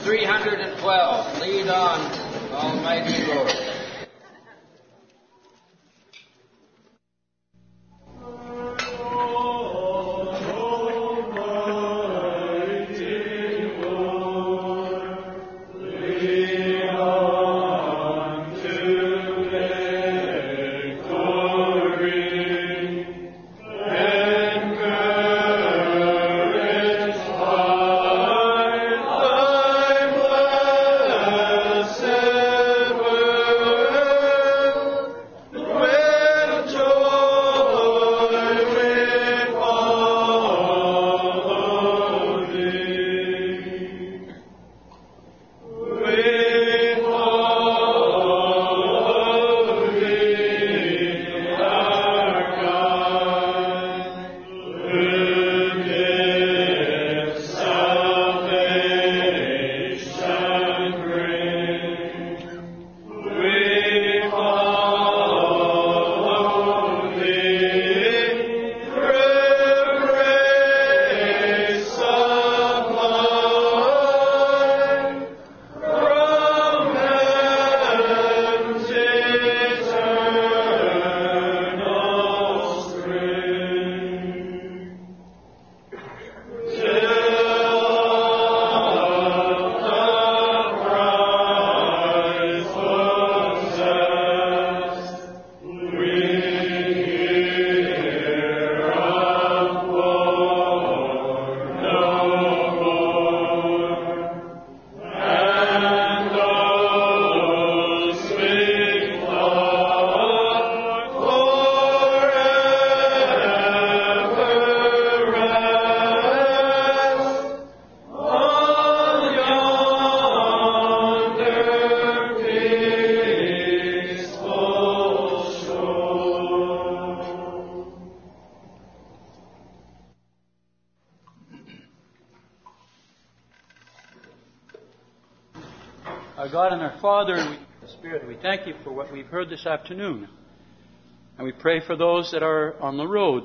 312. Lead on, Almighty Lord. Our God and our Father, the Spirit, we thank you for what we've heard this afternoon. And we pray for those that are on the road.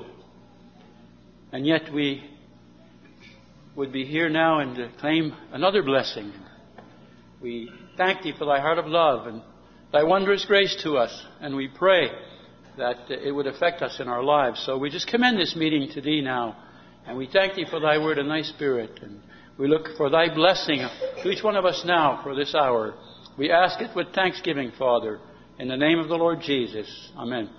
And yet we would be here now and claim another blessing. We thank thee for thy heart of love and thy wondrous grace to us. And we pray that it would affect us in our lives. So we just commend this meeting to thee now. And we thank thee for thy word and thy Spirit. And we look for thy blessing to each one of us now for this hour. We ask it with thanksgiving, Father, in the name of the Lord Jesus. Amen.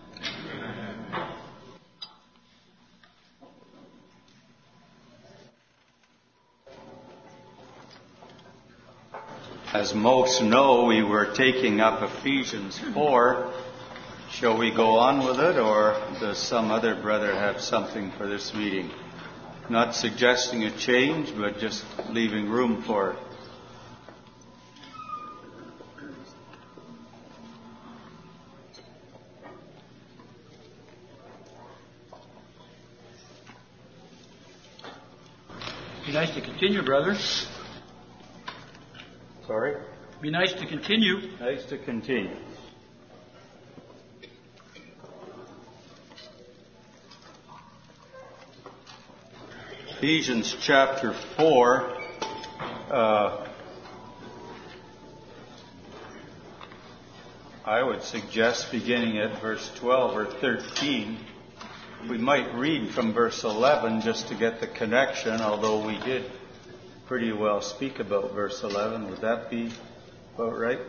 As most know, we were taking up Ephesians 4. Shall we go on with it, or does some other brother have something for this meeting? Not suggesting a change, but just leaving room for it. Be nice to continue, brother. Sorry? Be nice to continue. Nice to continue. Ephesians chapter 4. I would suggest beginning at verse 12 or 13. We might read from verse 11 just to get the connection, although we did pretty well speak about verse 11. Would that be about right?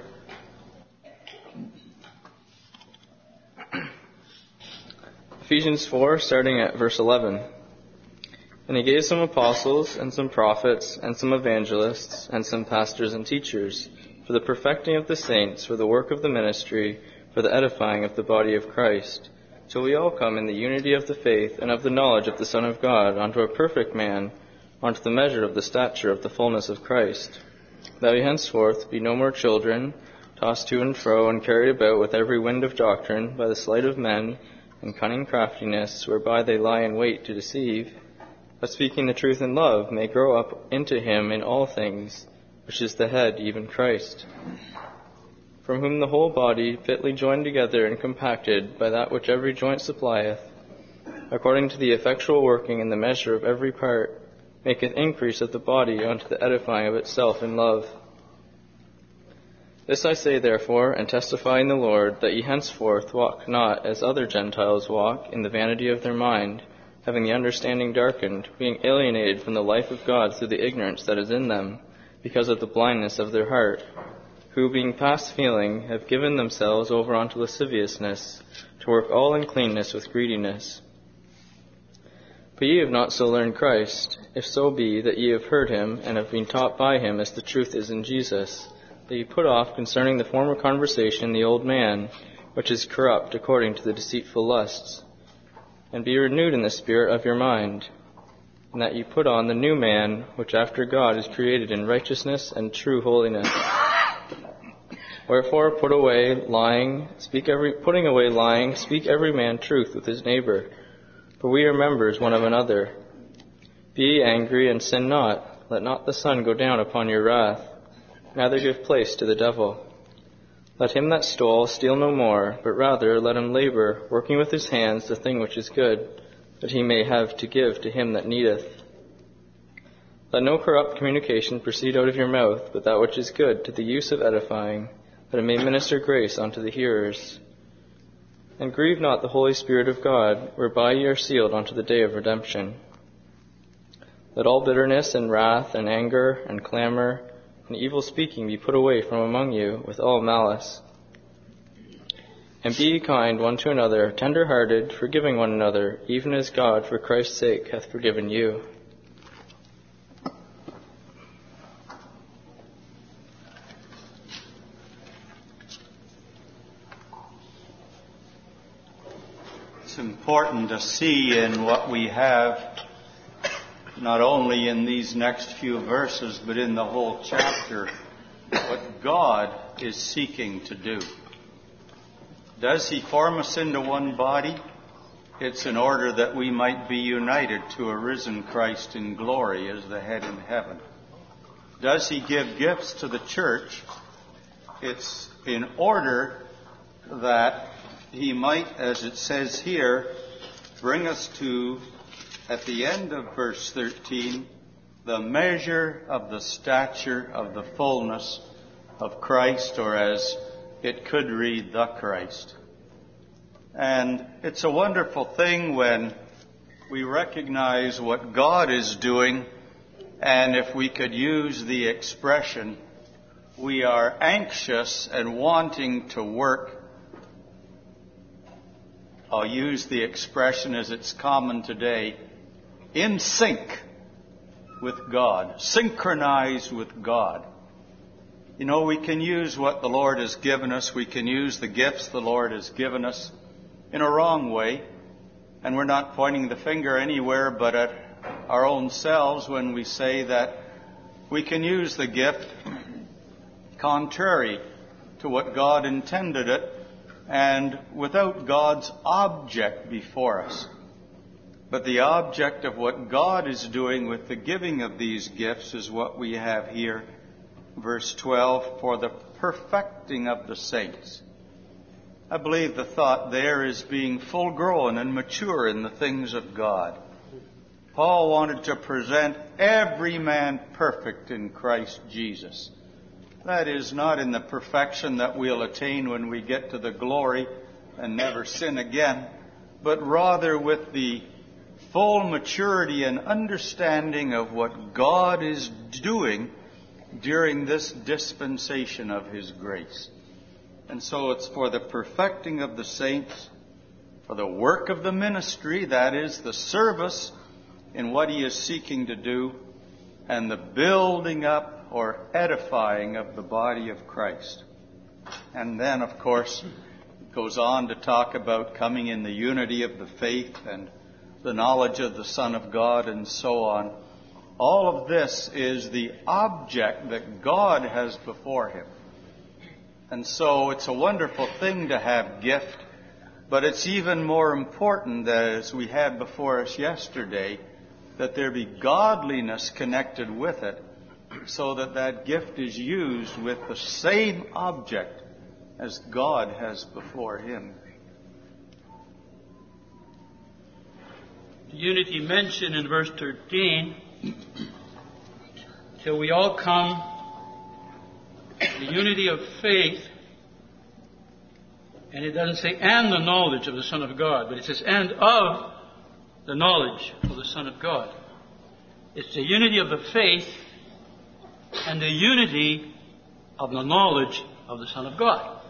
Ephesians 4, starting at verse 11. And he gave some apostles, and some prophets, and some evangelists, and some pastors and teachers, for the perfecting of the saints, for the work of the ministry, for the edifying of the body of Christ, till we all come in the unity of the faith and of the knowledge of the Son of God, unto a perfect man, unto the measure of the stature of the fullness of Christ, that we henceforth be no more children, tossed to and fro, and carried about with every wind of doctrine, by the sleight of men, and cunning craftiness, whereby they lie in wait to deceive, but speaking the truth in love, may grow up into him in all things, which is the head, even Christ, from whom the whole body, fitly joined together and compacted by that which every joint supplieth, according to the effectual working in the measure of every part, maketh increase of the body unto the edifying of itself in love. This I say therefore, and testify in the Lord, that ye henceforth walk not as other Gentiles walk, in the vanity of their mind, having the understanding darkened, being alienated from the life of God through the ignorance that is in them, because of the blindness of their heart, who, being past feeling, have given themselves over unto lasciviousness, to work all uncleanness with greediness. But ye have not so learned Christ, if so be that ye have heard him, and have been taught by him as the truth is in Jesus, that ye put off concerning the former conversation the old man, which is corrupt according to the deceitful lusts, and be renewed in the spirit of your mind, and that ye put on the new man, which after God is created in righteousness and true holiness. Wherefore putting away lying, speak every man truth with his neighbor, for we are members one of another. Be ye angry and sin not. Let not the sun go down upon your wrath, neither give place to the devil. Let him that stole steal no more, but rather let him labor, working with his hands the thing which is good, that he may have to give to him that needeth. Let no corrupt communication proceed out of your mouth, but that which is good to the use of edifying, that it may minister grace unto the hearers. And grieve not the Holy Spirit of God, whereby ye are sealed unto the day of redemption. Let all bitterness and wrath and anger and clamor and evil speaking be put away from among you with all malice. And be ye kind one to another, tender-hearted, forgiving one another, even as God for Christ's sake hath forgiven you. It's important to see in what we have, not only in these next few verses, but in the whole chapter, what God is seeking to do. Does he form us into one body? It's in order that we might be united to a risen Christ in glory as the head in heaven. Does he give gifts to the church? It's in order that he might, as it says here, bring us to, at the end of verse 13, the measure of the stature of the fullness of Christ, or as it could read, the Christ. And it's a wonderful thing when we recognize what God is doing, and if we could use the expression, we are anxious and wanting to work. I'll use the expression as it's common today, in sync with God, synchronized with God. You know, we can use what the Lord has given us, we can use the gifts the Lord has given us in a wrong way, and we're not pointing the finger anywhere but at our own selves when we say that we can use the gift contrary to what God intended it, and without God's object before us. But the object of what God is doing with the giving of these gifts is what we have here, verse 12, for the perfecting of the saints. I believe the thought there is being full grown and mature in the things of God. Paul wanted to present every man perfect in Christ Jesus. That is not in the perfection that we'll attain when we get to the glory and never sin again, but rather with the full maturity and understanding of what God is doing during this dispensation of His grace. And so it's for the perfecting of the saints, for the work of the ministry, that is, the service in what He is seeking to do, and the building up or edifying of the body of Christ. And then, of course, it goes on to talk about coming in the unity of the faith and the knowledge of the Son of God and so on. All of this is the object that God has before Him. And so it's a wonderful thing to have gift, but it's even more important that, as we had before us yesterday, that there be godliness connected with it, so that that gift is used with the same object as God has before Him. The unity mentioned in verse 13 till we all come to the unity of faith. And it doesn't say and the knowledge of the Son of God, but it says and of the knowledge of the Son of God. It's the unity of the faith and the unity of the knowledge of the Son of God.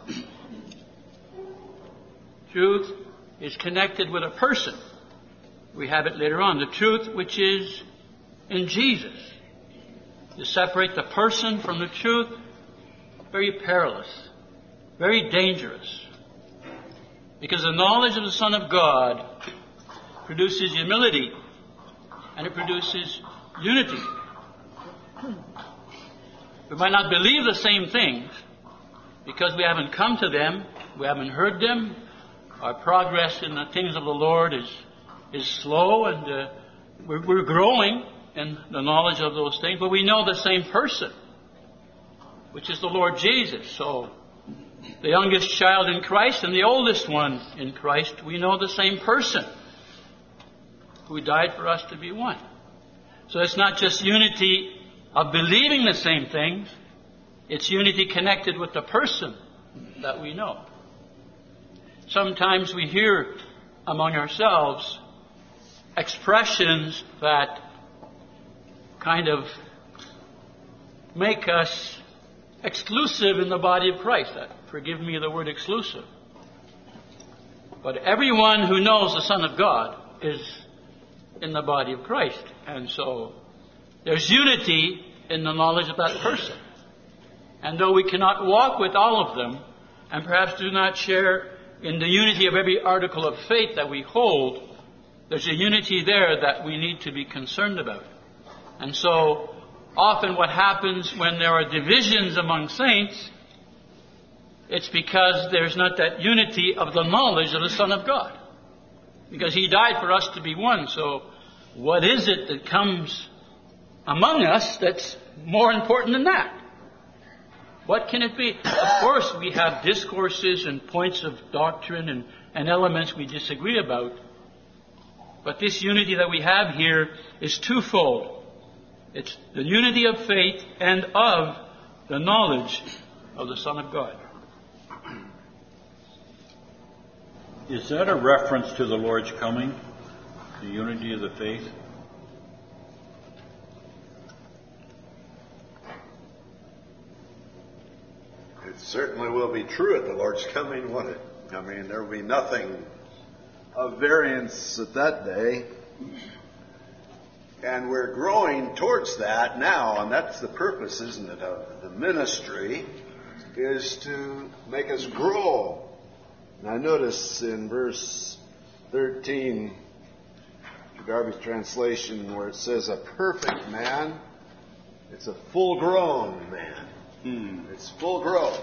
Truth is connected with a person. We have it later on. The truth which is in Jesus. To separate the person from the truth, very perilous, very dangerous. Because the knowledge of the Son of God produces humility and it produces unity. We might not believe the same things because we haven't come to them, we haven't heard them. Our progress in the things of the Lord is slow, and we're growing in the knowledge of those things, but we know the same person, which is the Lord Jesus. So the youngest child in Christ and the oldest one in Christ, we know the same person who died for us to be one. So it's not just unity of believing the same things, it's unity connected with the person that we know. Sometimes we hear among ourselves expressions that kind of make us exclusive in the body of Christ. Forgive me the word exclusive. But everyone who knows the Son of God is in the body of Christ. And so there's unity in the knowledge of that person. And though we cannot walk with all of them, and perhaps do not share in the unity of every article of faith that we hold, there's a unity there that we need to be concerned about. And so often what happens when there are divisions among saints, it's because there's not that unity of the knowledge of the Son of God. Because He died for us to be one. So what is it that comes among us that's more important than that? What can it be? Of course, we have discourses and points of doctrine and elements we disagree about. But this unity that we have here is twofold. It's the unity of faith and of the knowledge of the Son of God. Is that a reference to the Lord's coming? The unity of the faith? It certainly will be true at the Lord's coming, won't it? I mean, there will be nothing of variance at that day. And we're growing towards that now, and that's the purpose, isn't it, of the ministry, is to make us grow. And I notice in verse 13, the Darby's translation, where it says a perfect man, it's a full-grown man. It's full growth.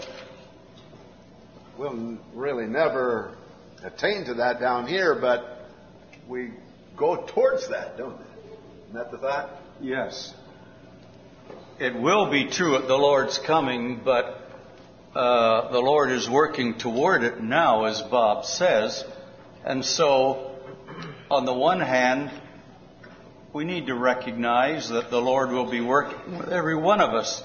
We'll really never attain to that down here, but we go towards that, don't we? Isn't that the thought? Yes. It will be true at the Lord's coming, but the Lord is working toward it now, as Bob says. And so, on the one hand, we need to recognize that the Lord will be working with every one of us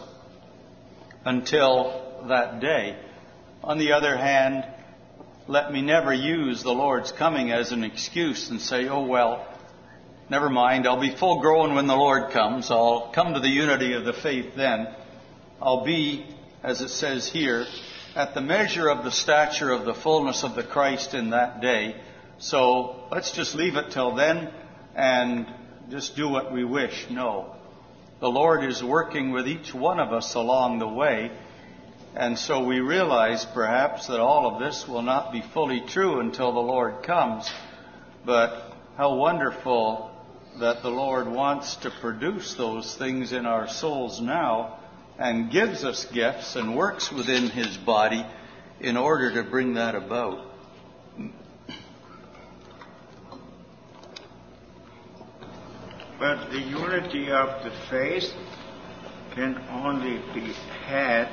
until that day. On the other hand, let me never use the Lord's coming as an excuse and say, oh, well, never mind, I'll be full grown when the Lord comes. I'll come to the unity of the faith then. I'll be, as it says here, at the measure of the stature of the fullness of the Christ in that day. So let's just leave it till then and just do what we wish. No. The Lord is working with each one of us along the way. And so we realize perhaps that all of this will not be fully true until the Lord comes. But how wonderful that the Lord wants to produce those things in our souls now and gives us gifts and works within His body in order to bring that about. But the unity of the faith can only be had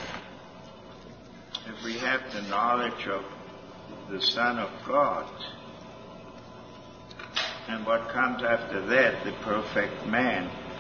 if we have the knowledge of the Son of God. And what comes after that, the perfect man.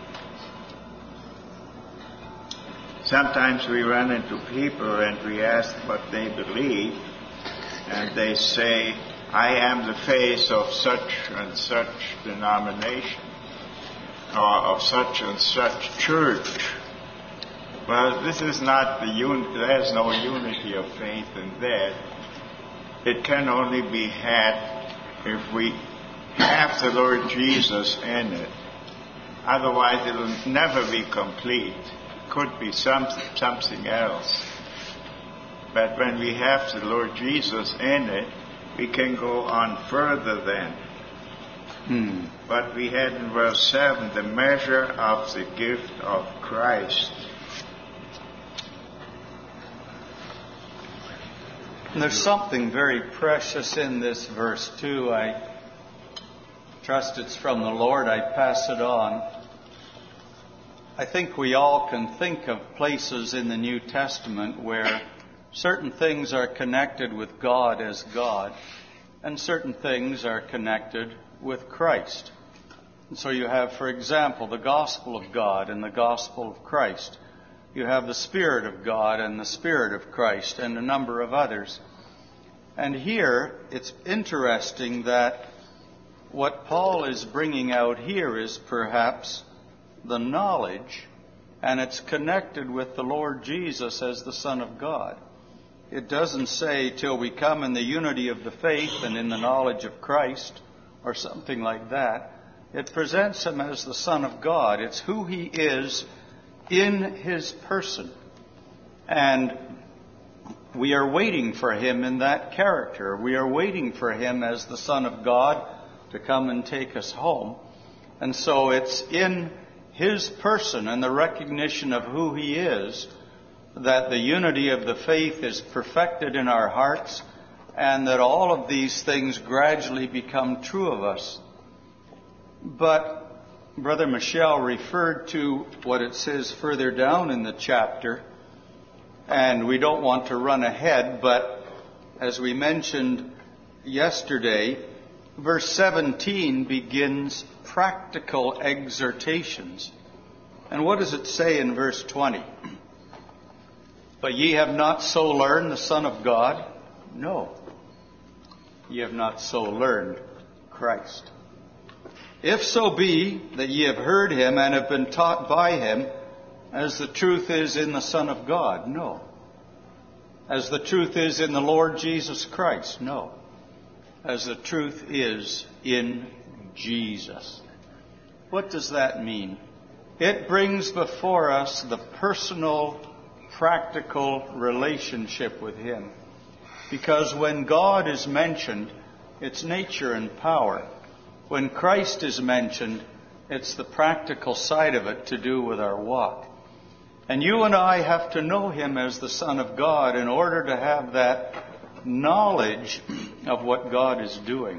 sometimes we run into people and we ask what they believe, and they say, I am the face of such and such denomination, or of such and such church. Well, this is not there's no unity of faith in that. It can only be had if we have the Lord Jesus in it. Otherwise, it will never be complete. Could be something else. But when we have the Lord Jesus in it, we can go on further then. But we had in verse 7, the measure of the gift of Christ. And there's something very precious in this verse too. I trust it's from the Lord. I pass it on. I think we all can think of places in the New Testament where certain things are connected with God as God, and certain things are connected with Christ. And so you have, for example, the gospel of God and the gospel of Christ. You have the Spirit of God and the Spirit of Christ and a number of others. And here, it's interesting that what Paul is bringing out here is perhaps the knowledge, and it's connected with the Lord Jesus as the Son of God. It doesn't say till we come in the unity of the faith and in the knowledge of Christ or something like that. It presents him as the Son of God. It's who he is in his person. And we are waiting for him in that character. We are waiting for him as the Son of God to come and take us home. And so it's in his person and the recognition of who he is that the unity of the faith is perfected in our hearts, and that all of these things gradually become true of us. But Brother Michel referred to what it says further down in the chapter, and we don't want to run ahead, but as we mentioned yesterday, verse 17 begins practical exhortations. And what does it say in verse 20? But ye have not so learned the Son of God? No. Ye have not so learned Christ. If so be that ye have heard him and have been taught by him, as the truth is in the Son of God? No. As the truth is in the Lord Jesus Christ? No. As the truth is in Jesus. What does that mean? It brings before us the personal, practical relationship with him. Because when God is mentioned, it's nature and power. When Christ is mentioned, it's the practical side of it to do with our walk. And you and I have to know him as the Son of God in order to have that knowledge of what God is doing.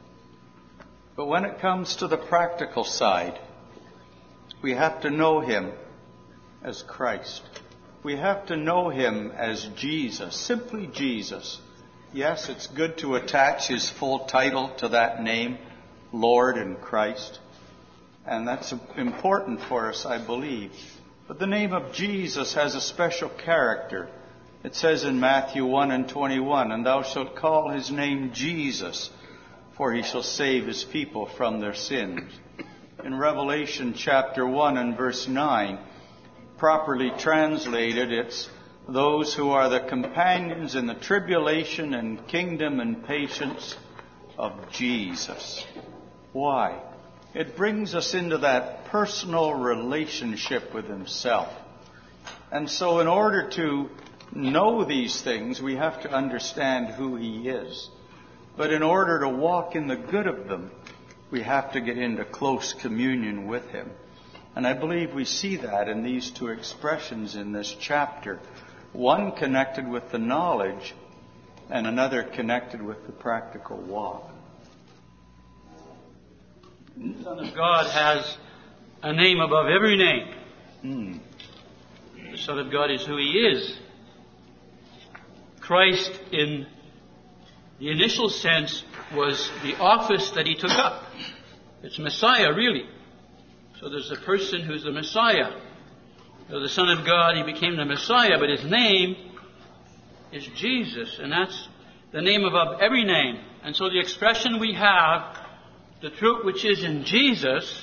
But when it comes to the practical side, we have to know him as Christ. We have to know him as Jesus, simply Jesus. Yes, it's good to attach his full title to that name, Lord and Christ. And that's important for us, I believe. But the name of Jesus has a special character. It says in Matthew 1:21, and thou shalt call his name Jesus, for he shall save his people from their sins. In Revelation chapter 1 and verse 9, properly translated, it's those who are the companions in the tribulation and kingdom and patience of Jesus. Why? It brings us into that personal relationship with himself. And so in order to know these things, we have to understand who he is. But in order to walk in the good of them, we have to get into close communion with him. And I believe we see that in these two expressions in this chapter. One connected with the knowledge and another connected with the practical walk. The Son of God has a name above every name. The Son of God is who he is. Christ, in the initial sense, was the office that he took up. It's Messiah, really. So there's a person who's the Messiah. the Son of God, He became the Messiah, but His name is Jesus, and that's the name above every name. And so the expression we have, the truth which is in Jesus,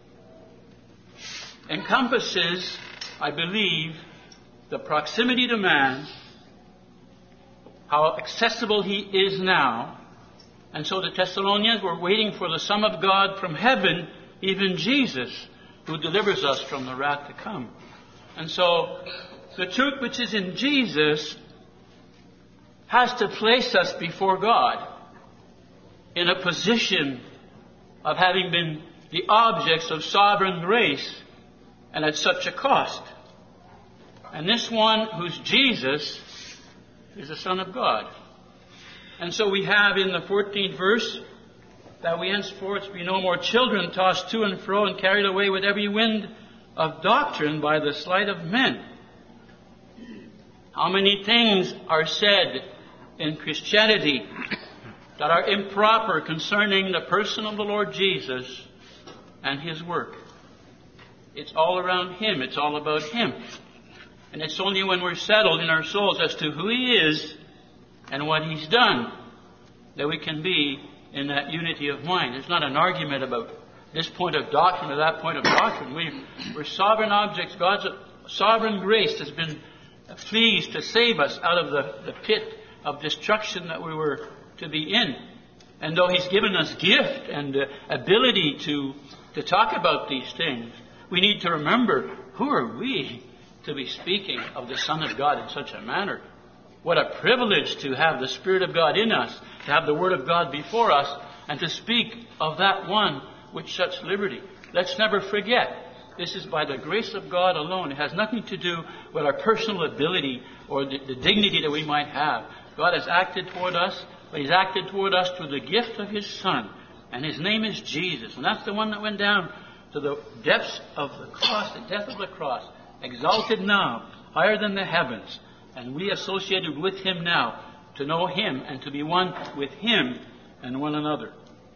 encompasses, I believe, the proximity to man, how accessible He is now. And so the Thessalonians were waiting for the Son of God from heaven, even Jesus, who delivers us from the wrath to come. And so the truth which is in Jesus has to place us before God in a position of having been the objects of sovereign grace, and at such a cost. And this one who's Jesus is the Son of God. And so we have in the 14th verse that we henceforth be no more children tossed to and fro and carried away with every wind of doctrine by the sleight of men. How many things are said in Christianity that are improper concerning the person of the Lord Jesus and His work? It's all around Him. It's all about Him. And it's only when we're settled in our souls as to who He is and what He's done that we can be in that unity of mind. It's not an argument about this point of doctrine or that point of doctrine. We're sovereign objects. God's sovereign grace has been pleased to save us out of the pit of destruction that we were to be in. And though He's given us gift and ability to talk about these things, we need to remember, who are we to be speaking of the Son of God in such a manner? What a privilege to have the Spirit of God in us, to have the Word of God before us, and to speak of that one with such liberty. Let's never forget, this is by the grace of God alone. It has nothing to do with our personal ability or the dignity that we might have. God has acted toward us, but He's acted toward us through the gift of His Son. And His name is Jesus. And that's the one that went down to the depths of the cross, the death of the cross, exalted now, higher than the heavens. And we associated with Him now, to know Him and to be one with Him and one another.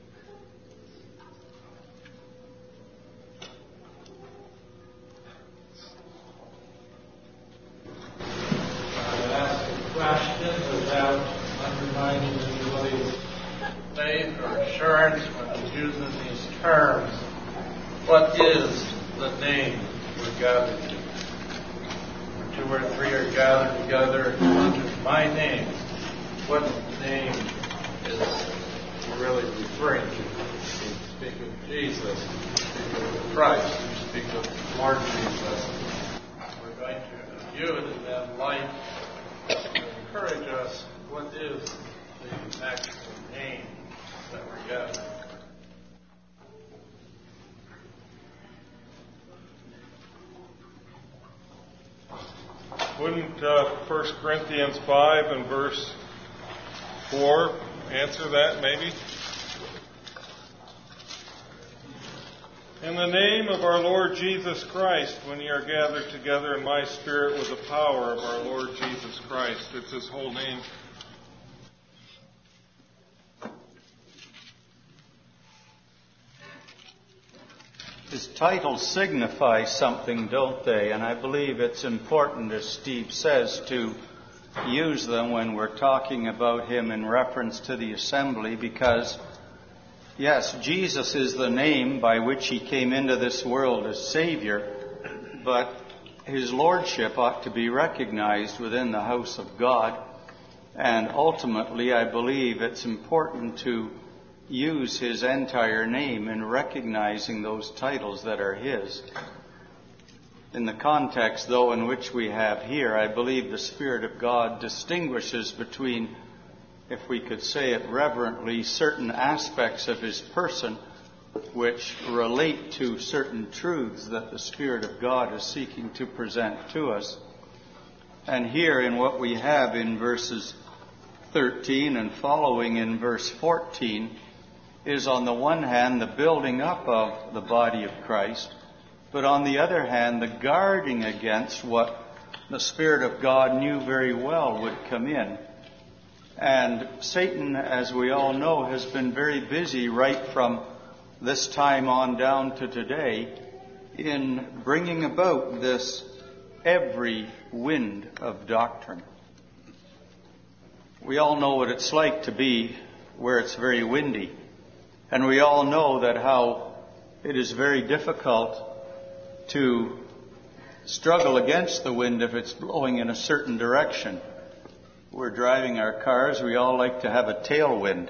Question without undermining anybody's faith or assurance when he's using these terms. What is the name we're gathered to? Where two or three are gathered together under my name. What name is he really referring to? You speak of Jesus, you speak of Christ, you speak of Lord Jesus. We're going to view it in that light. Encourage us, what is the actual name that we're gathering? Wouldn't 1 Corinthians 5 and verse 4 answer that maybe? In the name of our Lord Jesus Christ, when ye are gathered together in my spirit with the power of our Lord Jesus Christ. It's His whole name. His titles signify something, don't they? And I believe it's important, as Steve says, to use them when we're talking about Him in reference to the assembly, because yes, Jesus is the name by which He came into this world as Savior, but His Lordship ought to be recognized within the house of God. And ultimately, I believe it's important to use His entire name in recognizing those titles that are His. In the context, though, in which we have here, I believe the Spirit of God distinguishes between, if we could say it reverently, certain aspects of His person which relate to certain truths that the Spirit of God is seeking to present to us. And here in what we have in verses 13 and following in verse 14 is on the one hand the building up of the body of Christ, but on the other hand the guarding against what the Spirit of God knew very well would come in. And Satan, as we all know, has been very busy right from this time on down to today in bringing about this every wind of doctrine. We all know what it's like to be where it's very windy. And we all know that how it is very difficult to struggle against the wind if it's blowing in a certain direction. We're driving our cars, we all like to have a tailwind.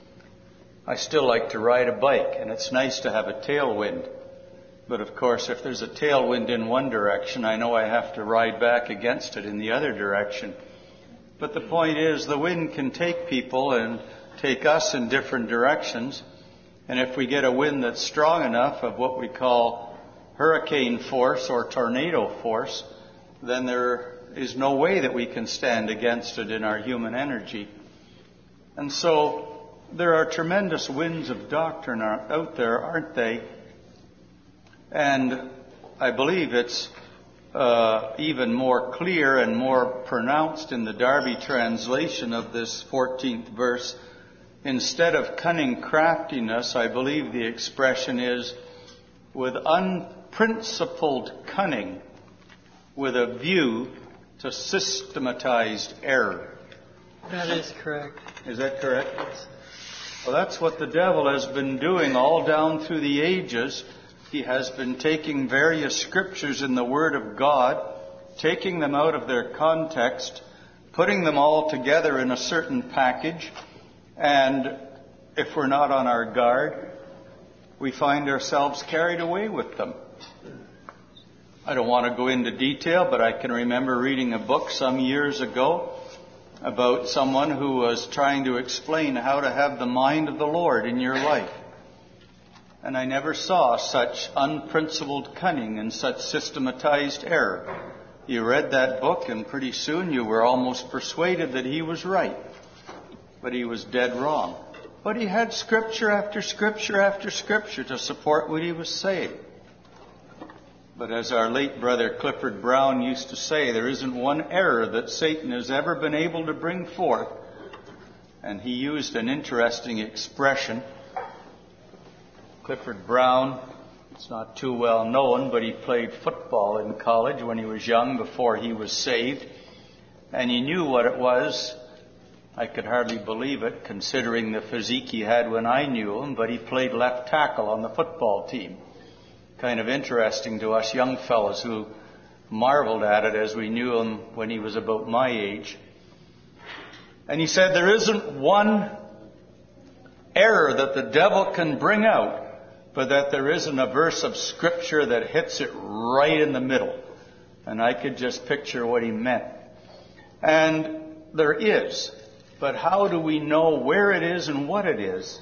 I still like to ride a bike, and it's nice to have a tailwind. But of course, if there's a tailwind in one direction, I know I have to ride back against it in the other direction. But the point is, the wind can take people and take us in different directions. And if we get a wind that's strong enough of what we call hurricane force or tornado force, then there is no way that we can stand against it in our human energy. And so there are tremendous winds of doctrine out there, aren't they? And I believe it's even more clear and more pronounced in the Darby translation of this 14th verse. Instead of cunning craftiness, I believe the expression is with unprincipled cunning, with a view to systematized error. That is correct. Is that correct? Well, that's what the devil has been doing all down through the ages. He has been taking various scriptures in the Word of God, taking them out of their context, putting them all together in a certain package, and if we're not on our guard, we find ourselves carried away with them. I don't want to go into detail, but I can remember reading a book some years ago about someone who was trying to explain how to have the mind of the Lord in your life. And I never saw such unprincipled cunning and such systematized error. You read that book, and pretty soon you were almost persuaded that he was right. But he was dead wrong. But he had scripture after scripture after scripture to support what he was saying. But as our late brother Clifford Brown used to say, there isn't one error that Satan has ever been able to bring forth. And he used an interesting expression. Clifford Brown, it's not too well known, but he played football in college when he was young, before he was saved. And he knew what it was. I could hardly believe it, considering the physique he had when I knew him, but he played left tackle on the football team. Kind of interesting to us young fellows who marveled at it as we knew him when he was about my age. And he said, there isn't one error that the devil can bring out, but that there isn't a verse of Scripture that hits it right in the middle. And I could just picture what he meant. And there is. But how do we know where it is and what it is?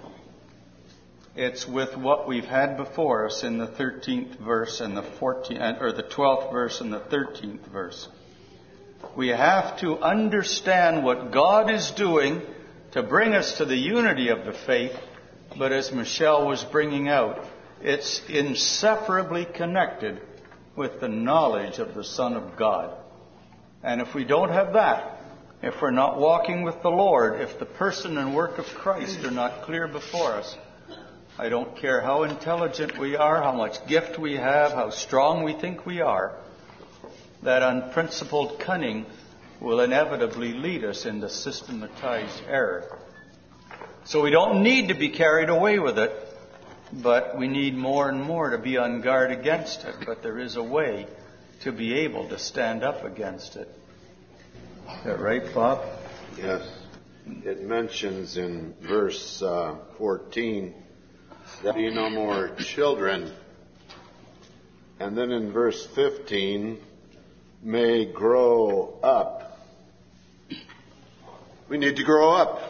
It's with what we've had before us in the 13th verse and the 14th, or the 12th verse and the 13th verse. We have to understand what God is doing to bring us to the unity of the faith. But as Michelle was bringing out, it's inseparably connected with the knowledge of the Son of God. And if we don't have that, if we're not walking with the Lord, if the person and work of Christ are not clear before us, I don't care how intelligent we are, how much gift we have, how strong we think we are, that unprincipled cunning will inevitably lead us into systematized error. So we don't need to be carried away with it, but we need more and more to be on guard against it. But there is a way to be able to stand up against it. Is that right, Bob? Yes. It mentions in verse 14 that be no more children. And then in verse 15, may grow up. We need to grow up.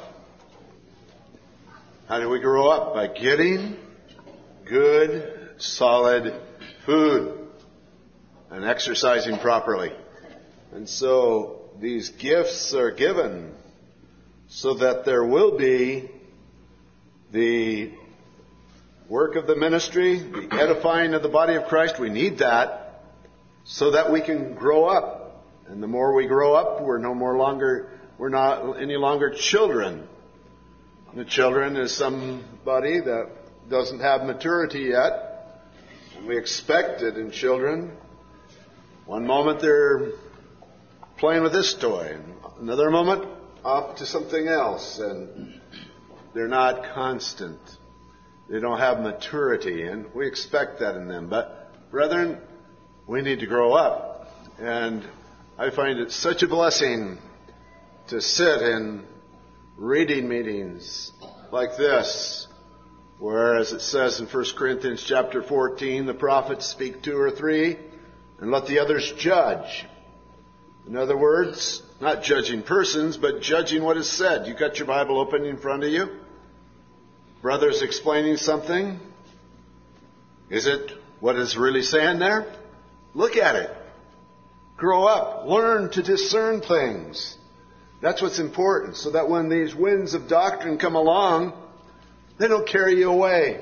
How do we grow up? By getting good, solid food and exercising properly. And so these gifts are given so that there will be the work of the ministry, the edifying of the body of Christ. We need that so that we can grow up. And the more we grow up, we're not any longer children. The children is somebody that doesn't have maturity yet. And we expect it in children. One moment they're playing with this toy, and another moment off to something else, and they're not constant. They don't have maturity, and we expect that in them. But, brethren, we need to grow up. And I find it such a blessing to sit in reading meetings like this, where, as it says in 1 Corinthians chapter 14, the prophets speak 2 or 3, and let the others judge. In other words, not judging persons, but judging what is said. You got your Bible open in front of you? Brother's explaining something. Is it what is really saying there? Look at it. Grow up. Learn to discern things. That's what's important, so that when these winds of doctrine come along, they don't carry you away.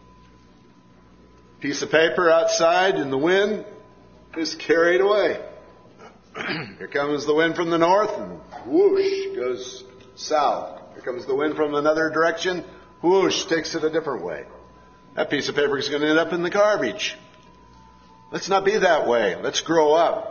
Piece of paper outside in the wind is carried away. Here comes the wind from the north, and whoosh, goes south. Here comes the wind from another direction, whoosh, takes it a different way. That piece of paper is going to end up in the garbage. Let's not be that way. Let's grow up.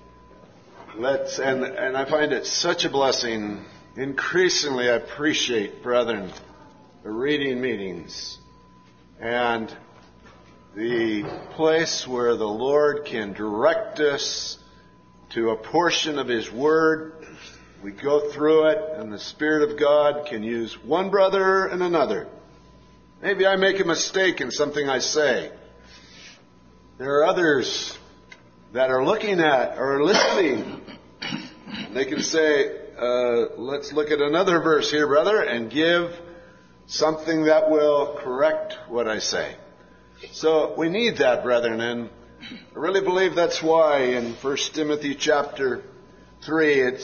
And I find it such a blessing. Increasingly, I appreciate, brethren, the reading meetings and the place where the Lord can direct us to a portion of His Word. We go through it, and the Spirit of God can use one brother and another. Maybe I make a mistake in something I say. There are others that are looking at or listening. They can say, let's look at another verse here, brother, and give something that will correct what I say. So we need that, brethren, and I really believe that's why in 1 Timothy chapter 3 it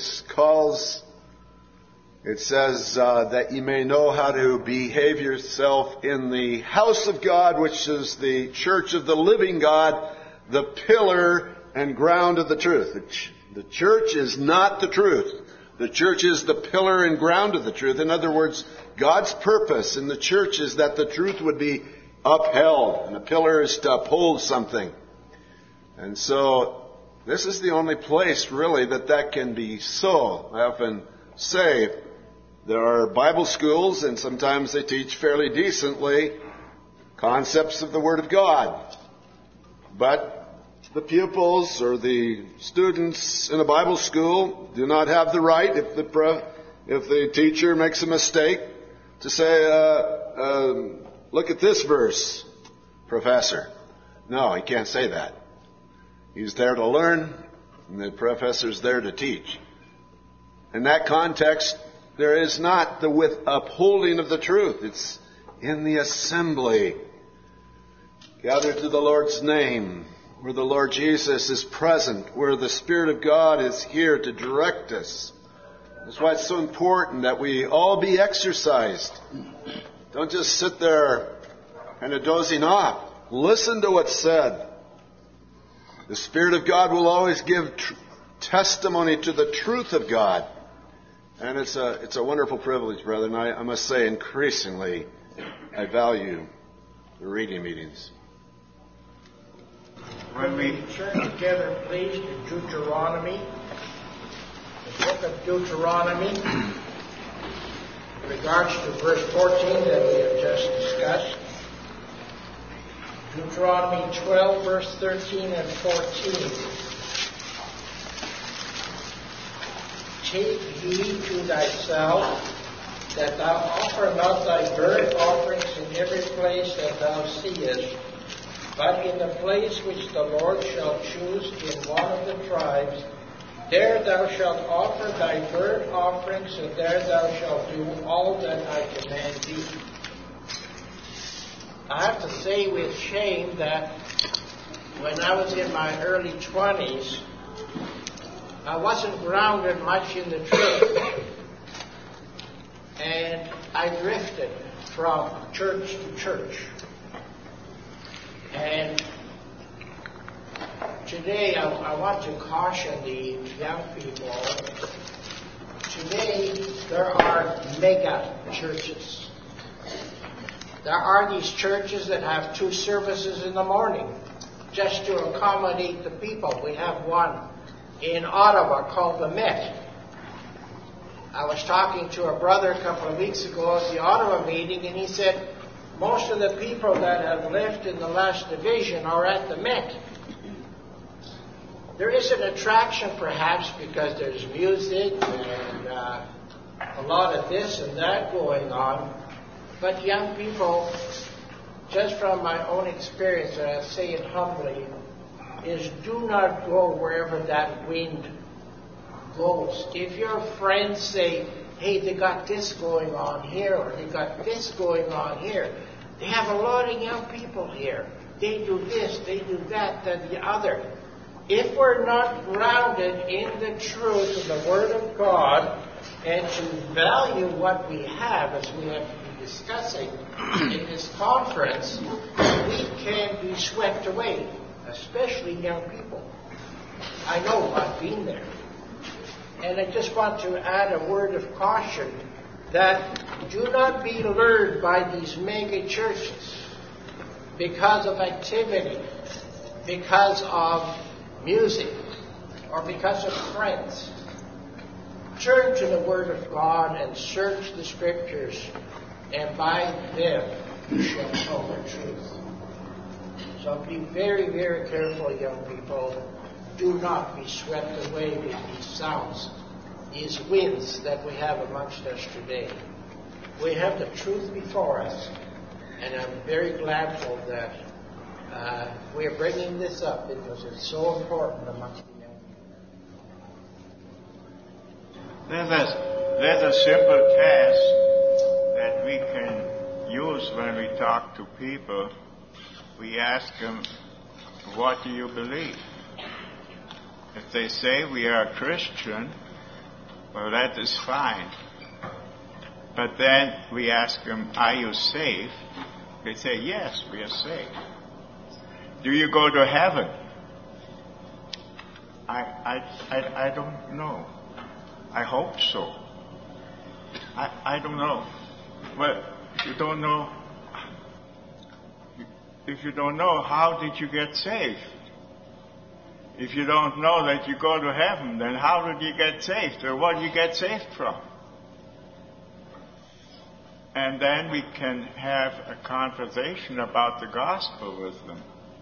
says that you may know how to behave yourself in the house of God, which is the church of the living God, the pillar and ground of the truth. The church is not the truth. The church is the pillar and ground of the truth. In other words, God's purpose in the church is that the truth would be upheld, and a pillar is to uphold something. And so this is the only place really that can be so. I often say there are Bible schools, and sometimes they teach fairly decently concepts of the Word of God. But the pupils or the students in a Bible school do not have the right, if the teacher makes a mistake, to say, look at this verse, professor. No, he can't say that. He's there to learn, and the professor's there to teach. In that context, there is not the upholding of the truth. It's in the assembly, gathered to the Lord's name, where the Lord Jesus is present, where the Spirit of God is here to direct us. That's why it's so important that we all be exercised. Don't just sit there kind of dozing off. Listen to what's said. The Spirit of God will always give testimony to the truth of God. And it's a wonderful privilege, brethren. I must say, increasingly, I value the reading meetings. When we turn together, please, to Deuteronomy, the book of Deuteronomy, in regards to verse 14 that we have just discussed. Deuteronomy 12, verse 13 and 14. Take heed to thyself, that thou offer not thy burnt offerings in every place that thou seest, but in the place which the Lord shall choose in one of the tribes, there thou shalt offer thy burnt offerings, and there thou shalt do all that I command thee. I have to say with shame that when I was in my early 20s, I wasn't grounded much in the truth. And I drifted from church to church. And today I want to caution the young people. Today there are mega churches. There are these churches that have 2 services in the morning. just to accommodate the people. We have one in Ottawa called the Met. I was talking to a brother a couple of weeks ago at the Ottawa meeting, and he said most of the people that have left in the last division are at the Met. There is an attraction perhaps because there's music and a lot of this and that going on. But young people, just from my own experience, and I say it humbly, is do not go wherever that wind goes. If your friends say, hey, they got this going on here, or they got this going on here, they have a lot of young people here. They do this, they do that, then the other. If we're not grounded in the truth of the Word of God and to value what we have, as we have been discussing in this conference, we can be swept away, especially young people. I know, I've been there. And I just want to add a word of caution that do not be lured by these mega churches because of activity, because of music, or because of friends. Turn to the Word of God and search the Scriptures, and by them you shall know the truth. So be very, very careful, young people. Do not be swept away with these sounds, these winds that we have amongst us today. We have the truth before us, and I'm very gladful that we're bringing this up because it's so important amongst the young people. There's a simple test that we can use when we talk to people. We ask them, what do you believe? If they say we are a Christian, well, that is fine. But then we ask them, are you safe? They say, yes, we are safe. Do you go to heaven? I don't know. I hope so. I don't know. Well, you don't know. If you don't know, how did you get saved? If you don't know that you go to heaven, then how did you get saved? Or what did you get saved from? And then we can have a conversation about the gospel with them.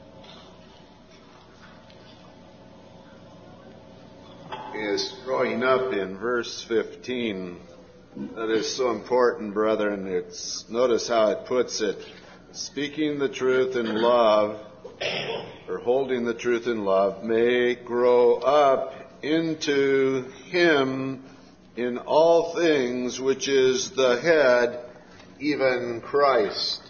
Is growing up in verse 15. That is so important, brethren. Notice how it puts it. Speaking the truth in love, or holding the truth in love, may grow up into Him in all things, which is the head, even Christ.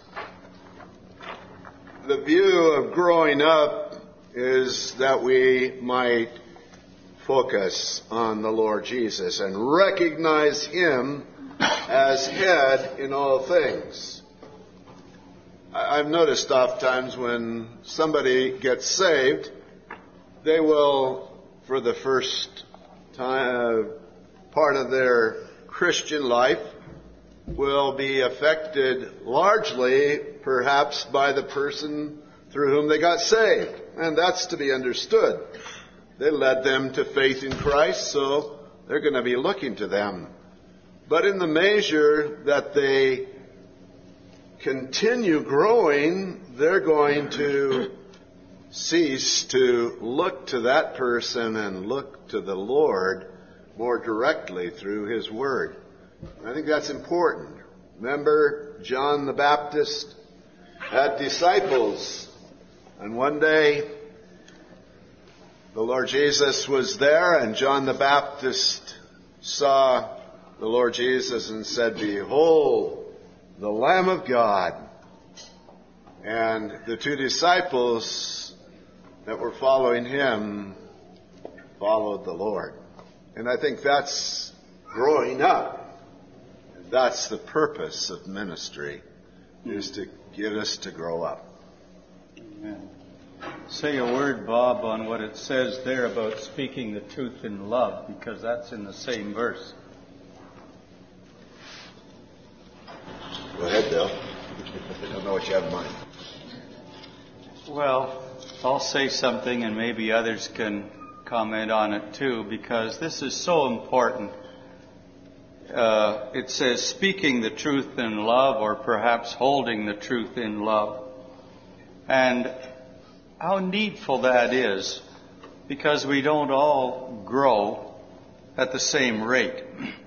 The view of growing up is that we might focus on the Lord Jesus and recognize Him as head in all things. I've noticed oftentimes when somebody gets saved, they will, for the first time, part of their Christian life, will be affected largely, perhaps, by the person through whom they got saved. And that's to be understood. They led them to faith in Christ, so they're going to be looking to them. But in the measure that they continue growing, they're going to cease to look to that person and look to the Lord more directly through His Word. I think that's important. Remember, John the Baptist had disciples, and one day the Lord Jesus was there, and John the Baptist saw the Lord Jesus and said, "Behold, the Lamb of God." And the two disciples that were following Him followed the Lord. And I think that's growing up. That's the purpose of ministry, is to get us to grow up. Amen. Say a word, Bob, on what it says there about speaking the truth in love, because that's in the same verse. Go ahead, Bill. I don't know what you have in mind. Well, I'll say something and maybe others can comment on it too, because this is so important. It says speaking the truth in love, or perhaps holding the truth in love. And how needful that is, because we don't all grow at the same rate.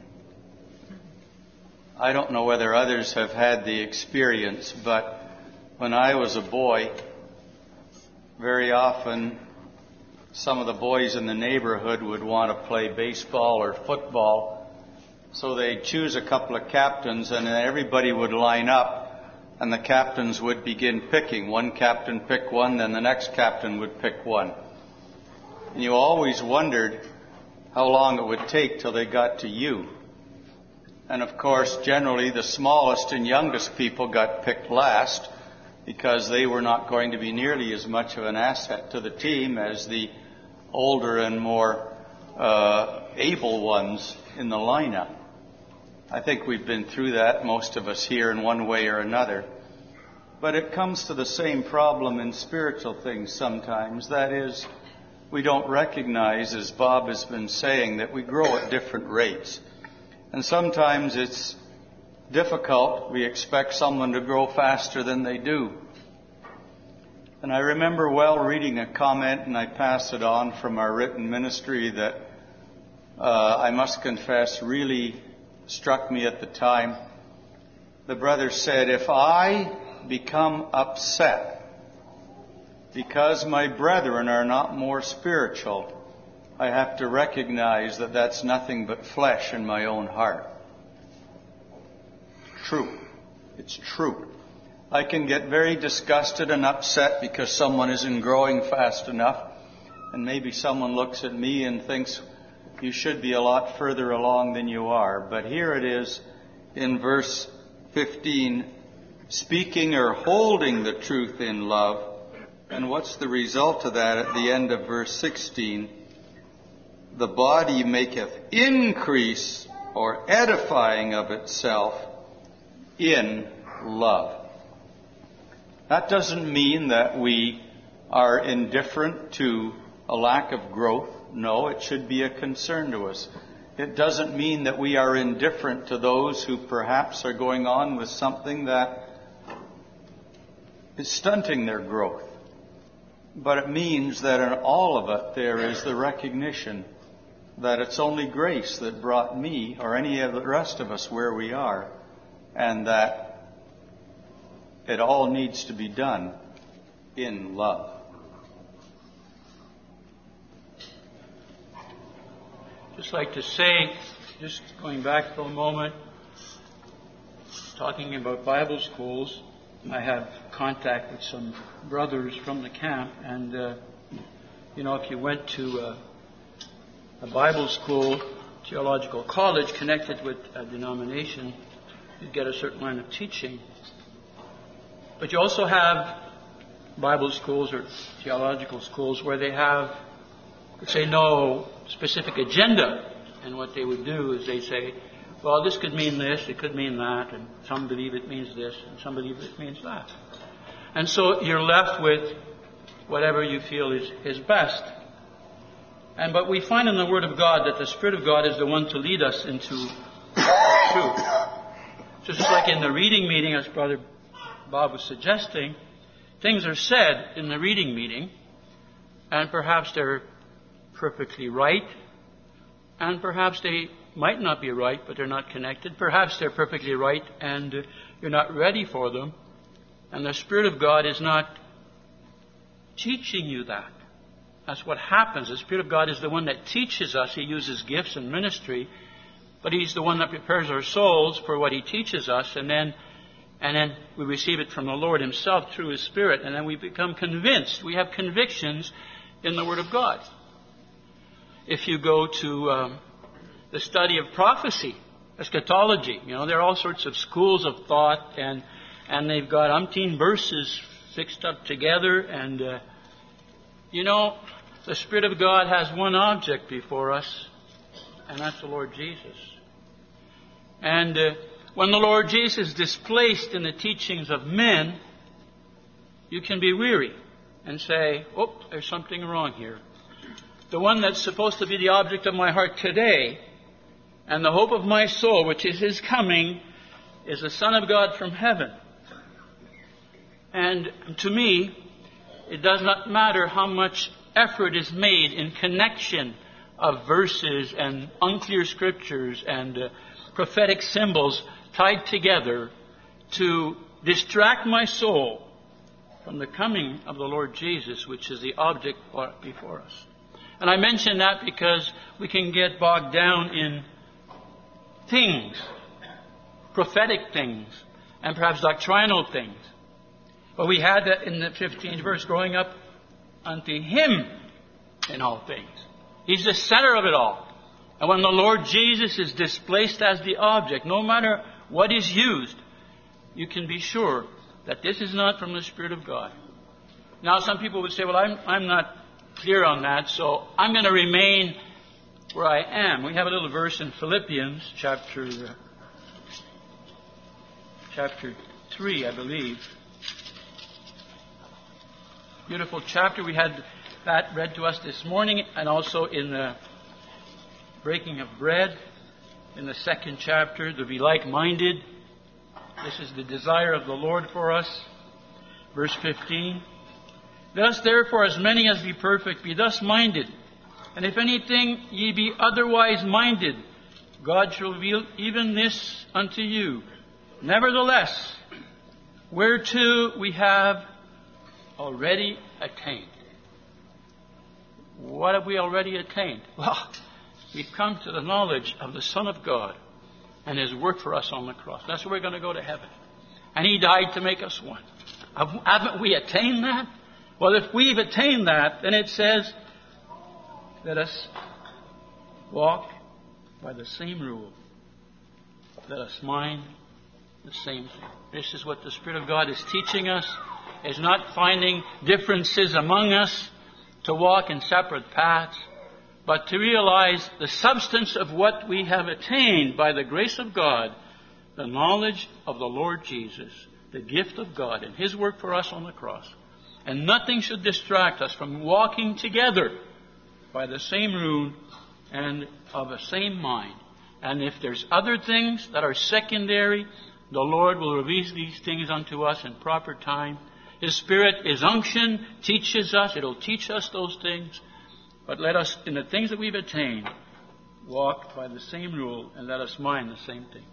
I don't know whether others have had the experience, but when I was a boy, very often some of the boys in the neighborhood would want to play baseball or football, so they'd choose a couple of captains, and then everybody would line up, and the captains would begin picking. One captain picked one, then the next captain would pick one. And you always wondered how long it would take till they got to you. And of course, generally the smallest and youngest people got picked last, because they were not going to be nearly as much of an asset to the team as the older and more able ones in the lineup. I think we've been through that, most of us here, in one way or another. But it comes to the same problem in spiritual things sometimes. That is, we don't recognize, as Bob has been saying, that we grow at different rates. And sometimes it's difficult. We expect someone to grow faster than they do. And I remember well reading a comment, and I pass it on from our written ministry, that I must confess really struck me at the time. The brother said, if I become upset because my brethren are not more spiritual, I have to recognize that that's nothing but flesh in my own heart. True. It's true. I can get very disgusted and upset because someone isn't growing fast enough, and maybe someone looks at me and thinks, you should be a lot further along than you are. But here it is in verse 15, speaking or holding the truth in love. And what's the result of that at the end of verse 16? The body maketh increase or edifying of itself in love. That doesn't mean that we are indifferent to a lack of growth. No, it should be a concern to us. It doesn't mean that we are indifferent to those who perhaps are going on with something that is stunting their growth. But it means that in all of it there is the recognition that it's only grace that brought me or any of the rest of us where we are, and that it all needs to be done in love. Just like to say, just going back for a moment, talking about Bible schools, I have contact with some brothers from the camp, and if you went to a Bible school, theological college connected with a denomination, you'd get a certain line of teaching. But you also have Bible schools or theological schools where they have, let's say, no specific agenda. And what they would do is they say, well, this could mean this, it could mean that, and some believe it means this, and some believe it means that. And so you're left with whatever you feel is best. But we find in the Word of God that the Spirit of God is the one to lead us into truth. Just like in the reading meeting, as Brother Bob was suggesting, things are said in the reading meeting, and perhaps they're perfectly right, and perhaps they might not be right, but they're not connected. Perhaps they're perfectly right, and you're not ready for them, and the Spirit of God is not teaching you that. That's what happens. The Spirit of God is the one that teaches us. He uses gifts and ministry, but He's the one that prepares our souls for what He teaches us, and then we receive it from the Lord Himself through His Spirit, and then we become convinced. We have convictions in the Word of God. If you go to the study of prophecy, eschatology, there are all sorts of schools of thought, and they've got umpteen verses fixed up together, and the Spirit of God has one object before us, and that's the Lord Jesus. And when the Lord Jesus is displaced in the teachings of men, you can be weary. and say, oh, there's something wrong here. The one that's supposed to be the object of my heart today, and the hope of my soul, which is His coming, is the Son of God from heaven. And to me, it does not matter how much effort is made in connection of verses and unclear scriptures and prophetic symbols tied together to distract my soul from the coming of the Lord Jesus, which is the object before us. And I mention that because we can get bogged down in things, prophetic things, and perhaps doctrinal things. But we had that in the 15th verse, growing up unto Him in all things. He's the center of it all. And when the Lord Jesus is displaced as the object, no matter what is used, you can be sure that this is not from the Spirit of God. Now some people would say, well, I'm not clear on that, so I'm going to remain where I am. We have a little verse in Philippians chapter 3, I believe. Beautiful chapter. We had that read to us this morning, and also in the breaking of bread in the 2nd chapter, to be like-minded. This is the desire of the Lord for us. Verse 15. Thus therefore, as many as be perfect, be thus minded. And if anything ye be otherwise minded, God shall reveal even this unto you. Nevertheless, whereto we have already attained. What have we already attained? Well, we've come to the knowledge of the Son of God and His work for us on the cross. That's where we're going to go to heaven. And He died to make us one. Haven't we attained that? Well, if we've attained that, then it says, let us walk by the same rule. Let us mind the same thing. This is what the Spirit of God is teaching us, is not finding differences among us to walk in separate paths, but to realize the substance of what we have attained by the grace of God, the knowledge of the Lord Jesus, the gift of God and His work for us on the cross. And nothing should distract us from walking together by the same rule and of the same mind. And if there's other things that are secondary, the Lord will reveal these things unto us in proper time. His Spirit, His unction teaches us. It'll teach us those things. But let us, in the things that we've attained, walk by the same rule and let us mind the same thing.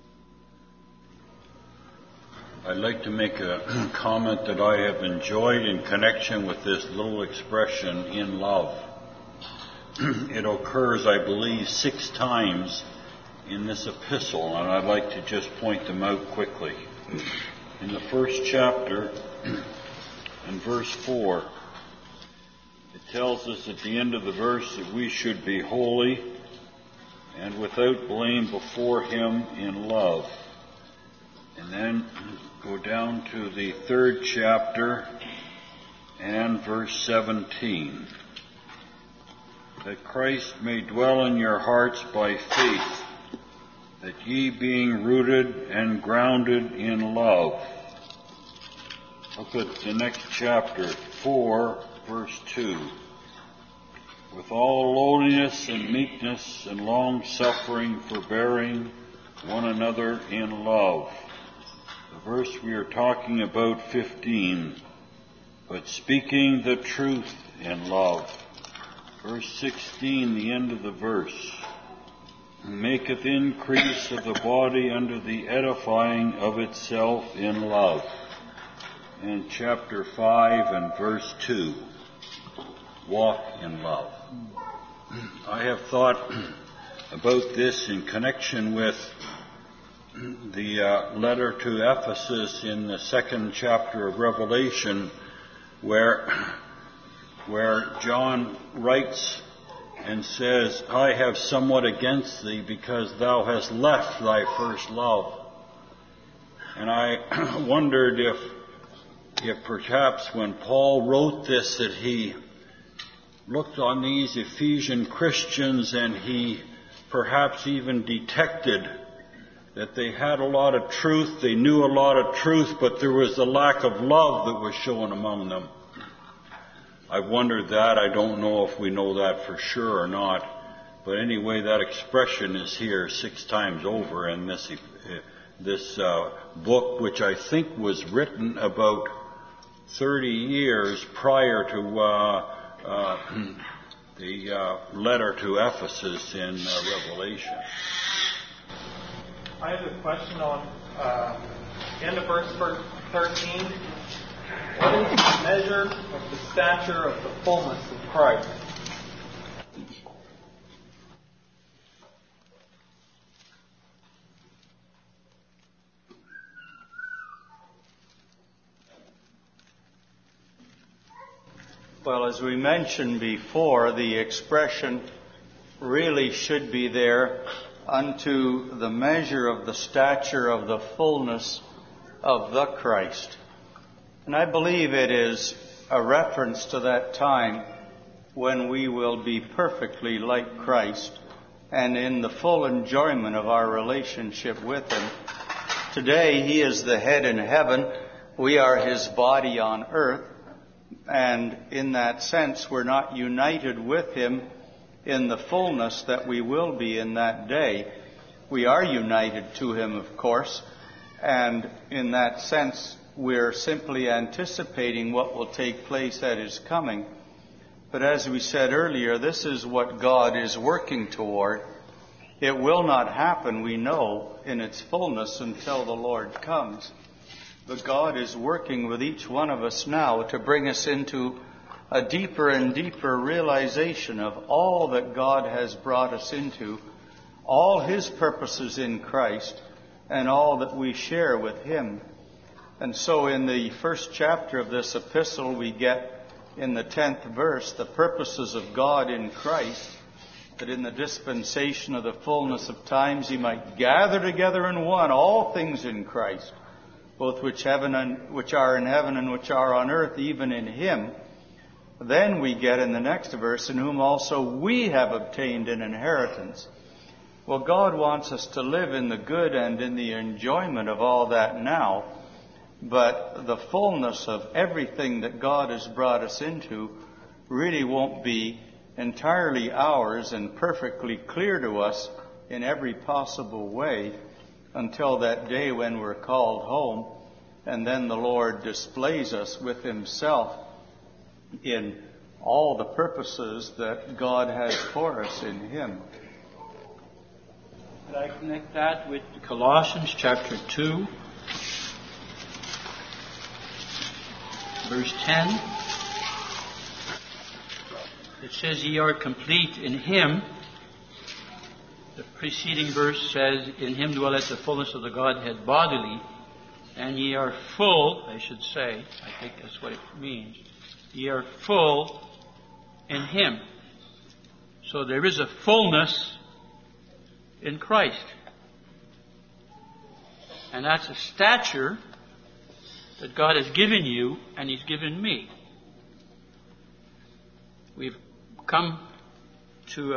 I'd like to make a comment that I have enjoyed in connection with this little expression, in love. It occurs, I believe, 6 times in this epistle, and I'd like to just point them out quickly. In the 1st chapter, in verse 4, it tells us at the end of the verse that we should be holy and without blame before Him in love. And then go down to the 3rd chapter and verse 17. That Christ may dwell in your hearts by faith, that ye being rooted and grounded in love. Look at the next chapter, 4, verse 2. With all lowliness and meekness and long suffering, forbearing one another in love. The verse we are talking about, 15, but speaking the truth in love. Verse 16, the end of the verse, maketh increase of the body under the edifying of itself in love. And chapter 5 and verse 2, walk in love. I have thought about this in connection with the letter to Ephesus in the 2nd chapter of Revelation, where John writes and says, I have somewhat against thee because thou hast left thy first love. And I wondered if perhaps when Paul wrote this that he looked on these Ephesian Christians and he perhaps even detected that they had a lot of truth, they knew a lot of truth, but there was a lack of love that was shown among them. I've wondered that. I don't know if we know that for sure or not. But anyway, that expression is here 6 times over in this book, which I think was written about 30 years prior to the letter to Ephesus in Revelation. I have a question on end of verse 13. What is the measure of the stature of the fullness of Christ? Well, as we mentioned before, the expression really should be there, unto the measure of the stature of the fullness of the Christ. And I believe it is a reference to that time when we will be perfectly like Christ and in the full enjoyment of our relationship with Him. Today, He is the head in heaven. We are His body on earth. And in that sense, we're not united with Him in the fullness that we will be in that day. We are united to Him, of course, and in that sense, we're simply anticipating what will take place at His coming. But as we said earlier, this is what God is working toward. It will not happen, we know, in its fullness until the Lord comes. But God is working with each one of us now to bring us into a deeper and deeper realization of all that God has brought us into, all His purposes in Christ, and all that we share with Him. And so in the first chapter of this epistle, we get in the 10th verse the purposes of God in Christ, that in the dispensation of the fullness of times He might gather together in one all things in Christ, both which are in heaven and which are on earth, even in Him. Then we get in the next verse, in whom also we have obtained an inheritance. Well, God wants us to live in the good and in the enjoyment of all that now, but the fullness of everything that God has brought us into really won't be entirely ours and perfectly clear to us in every possible way until that day when we're called home, and then the Lord displays us with Himself in all the purposes that God has for us in Him. Could I connect that with Colossians chapter 2, verse 10? It says, "Ye are complete in Him." The preceding verse says, "In Him dwelleth the fullness of the Godhead bodily." And ye are full, I should say, I think that's what it means. Ye are full in Him. So there is a fullness in Christ. And that's a stature that God has given you and He's given me. We've come to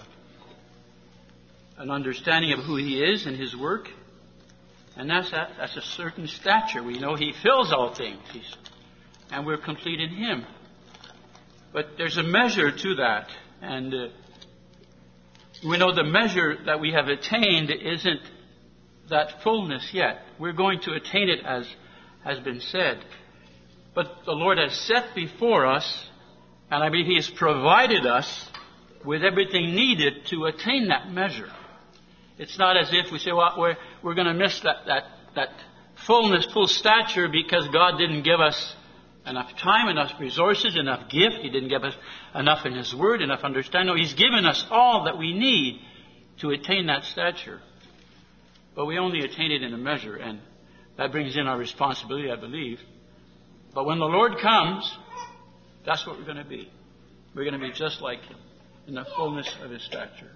an understanding of who He is and His work. And that's a certain stature. We know He fills all things. And we're complete in Him. But there's a measure to that. And we know the measure that we have attained isn't that fullness yet. We're going to attain it, as has been said. But the Lord has set before us, and I believe He has provided us with everything needed to attain that measure. It's not as if we say, well, we're going to miss that fullness, full stature because God didn't give us enough time, enough resources, enough gift. He didn't give us enough in His Word, enough understanding. No, He's given us all that we need to attain that stature. But we only attain it in a measure, and that brings in our responsibility, I believe. But when the Lord comes, that's what we're going to be. We're going to be just like Him in the fullness of His stature.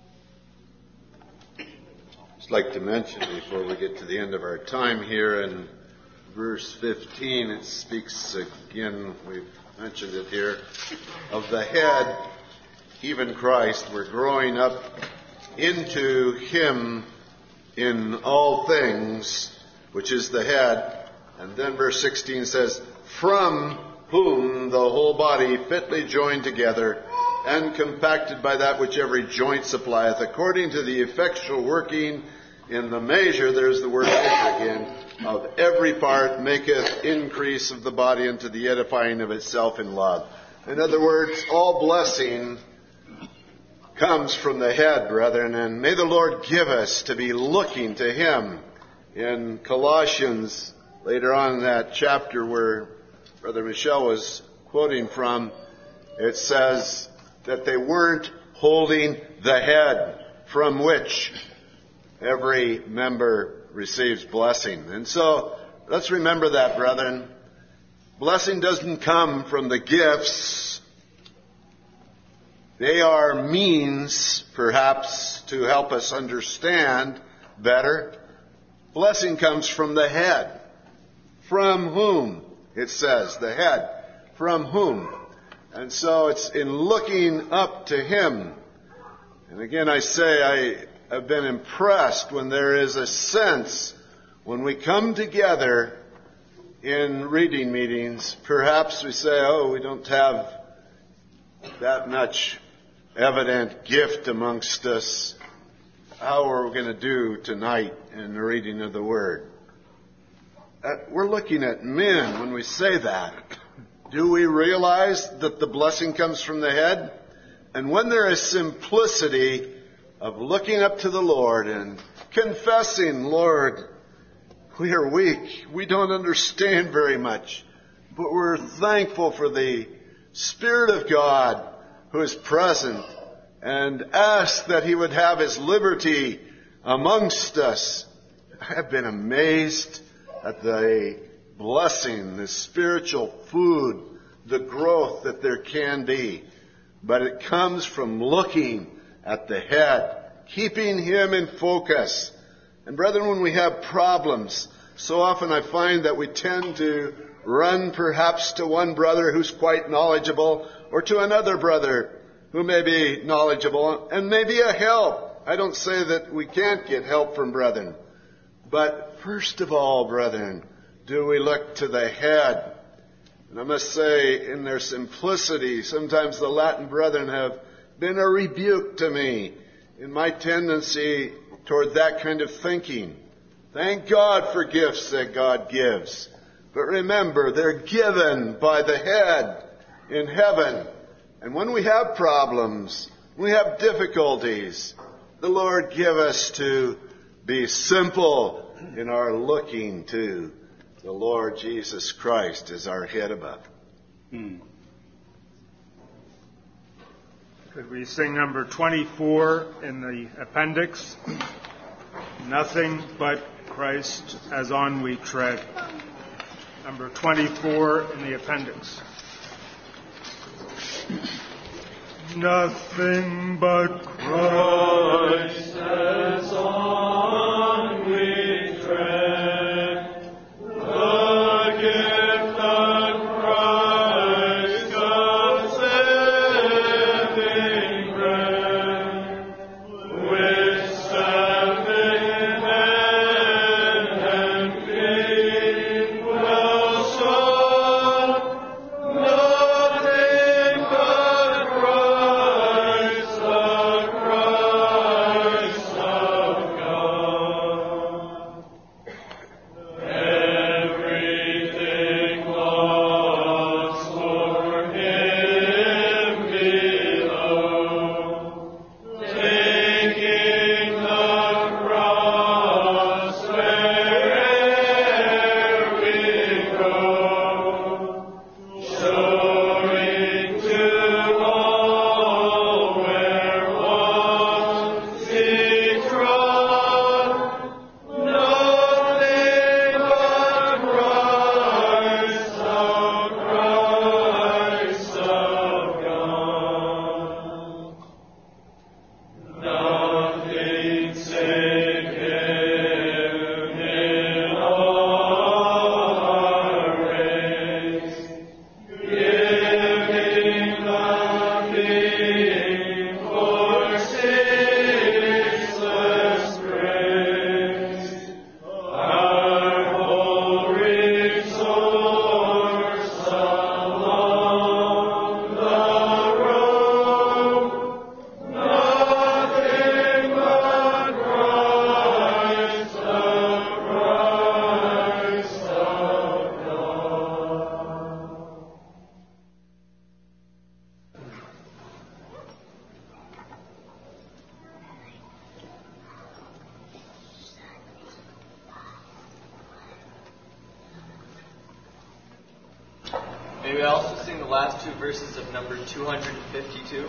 I'd like to mention before we get to the end of our time here in verse 15, it speaks again, we've mentioned it here, of the head, even Christ. We're growing up into Him in all things, which is the head. And then verse 16 says, from whom the whole body fitly joined together and compacted by that which every joint supplieth, according to the effectual working in the measure, there's the word measure again, of every part maketh increase of the body unto the edifying of itself in love. In other words, all blessing comes from the head, brethren, and may the Lord give us to be looking to Him. In Colossians, later on in that chapter where Brother Michel was quoting from, it says that they weren't holding the head from which every member receives blessing. And so, let's remember that, brethren. Blessing doesn't come from the gifts. They are means, perhaps, to help us understand better. Blessing comes from the head. From whom? It says, the head. From whom? And so it's in looking up to Him. And again, I say, I have been impressed when there is a sense, when we come together in reading meetings, perhaps we say, oh, we don't have that much evident gift amongst us. How are we going to do tonight in the reading of the Word? We're looking at men when we say that. Do we realize that the blessing comes from the head? And when there is simplicity of looking up to the Lord and confessing, Lord, we are weak. We don't understand very much. But we're thankful for the Spirit of God who is present, and ask that He would have His liberty amongst us. I have been amazed at the blessing, the spiritual food, the growth that there can be. But it comes from looking at the head, keeping Him in focus. And brethren, when we have problems, so often I find that we tend to run perhaps to one brother who's quite knowledgeable, or to another brother who may be knowledgeable and may be a help. I don't say that we can't get help from brethren. But first of all, brethren, do we look to the head? And I must say, in their simplicity, sometimes the Latin brethren have been a rebuke to me in my tendency toward that kind of thinking. Thank God for gifts that God gives. But remember, they're given by the head in heaven. And when we have problems, we have difficulties, the Lord give us to be simple in our looking to the Lord Jesus Christ as our head above. Could we sing number 24 in the appendix? Nothing but Christ as on we tread. Number 24 in the appendix. Nothing but Christ as on we tread, the gift of Christ, God's living bread, which standing hand and feet will show. Nothing but Christ, the Christ May we also sing the last two verses of number 252?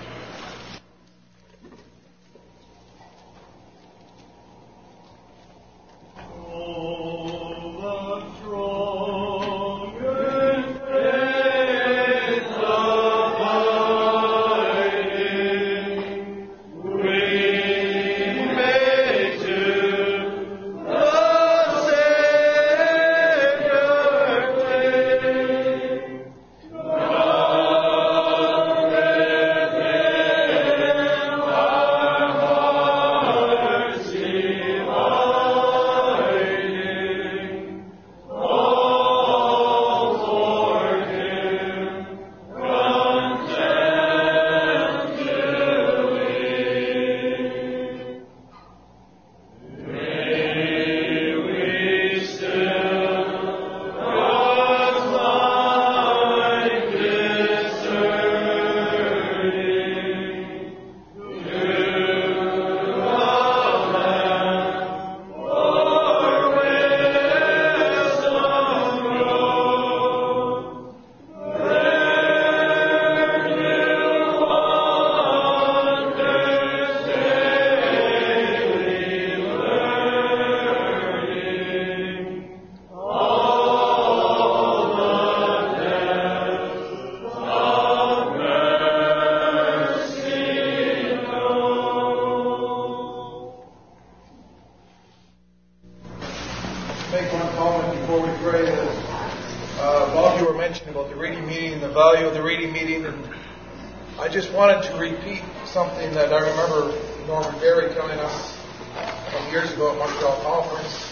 Something that I remember Norman Berry telling us some years ago at Montreal Conference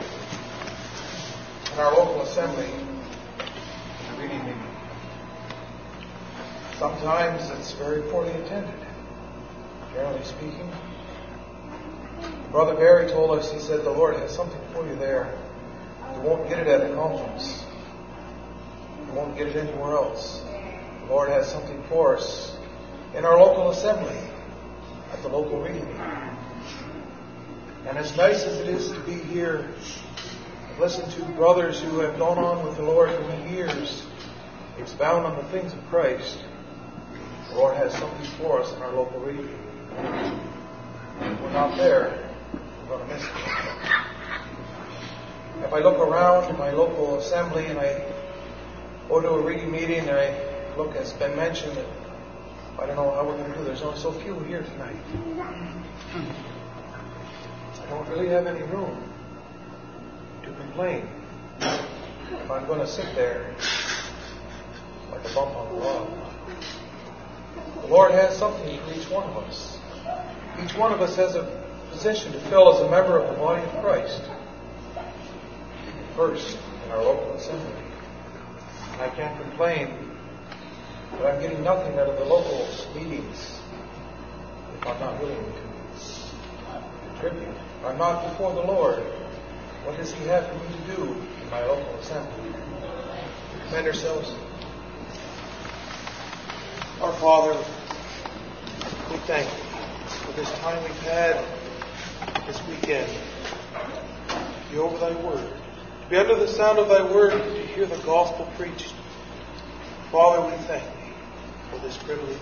in our local assembly, reading meeting. Sometimes it's very poorly attended, generally speaking. Brother Berry told us, he said, the Lord has something for you there. You won't get it at the conference. You won't get it anywhere else. The Lord has something for us in our local assembly, at the local reading meeting. And as nice as it is to be here and listen to brothers who have gone on with the Lord for many years, expound on the things of Christ, the Lord has something for us in our local reading meeting. If we're not there, we're going to miss it. If I look around in my local assembly and I go to a reading meeting and I look, as has been mentioned, that I don't know how we're going to do. There's only so few here tonight. I don't really have any room to complain if I'm going to sit there like a bump on the log. The Lord has something for each one of us. Each one of us has a position to fill as a member of the body of Christ. First, in our local assembly. And I can't complain but I'm getting nothing out of the local meetings if I'm not willing to contribute. If I'm not before the Lord, what does He have for me to do in my local assembly? We commend ourselves. Our Father, we thank You for this time we've had this weekend to be over Thy Word, to be under the sound of Thy Word, to hear the gospel preached. Father, we thank Thee for this privilege.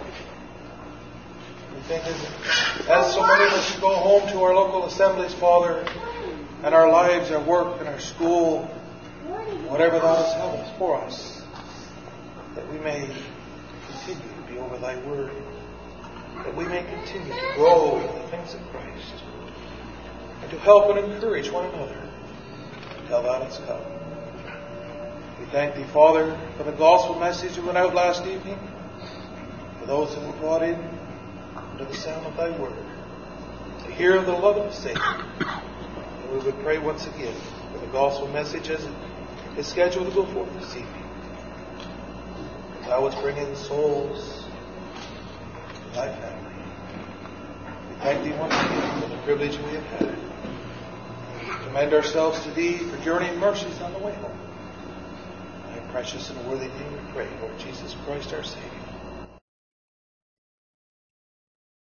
We thank Thee as so many of us go home to our local assemblies, Father, and our lives, our work, and our school, whatever Thou hast held for us, that we may continue to be over Thy Word, that we may continue to grow in the things of Christ, and to help and encourage one another until Thou hast come. We thank Thee, Father, for the gospel message that went out last evening, for those that were brought in under the sound of Thy Word, to hear of the love of the Savior. And we would pray once again for the gospel message as it is scheduled to go forth this evening. Thou wouldst bring in souls to Thy family. We thank Thee once again for the privilege we have had. We commend ourselves to Thee for journeying mercies on the way home. Precious and worthy name we pray, Lord Jesus Christ our Savior.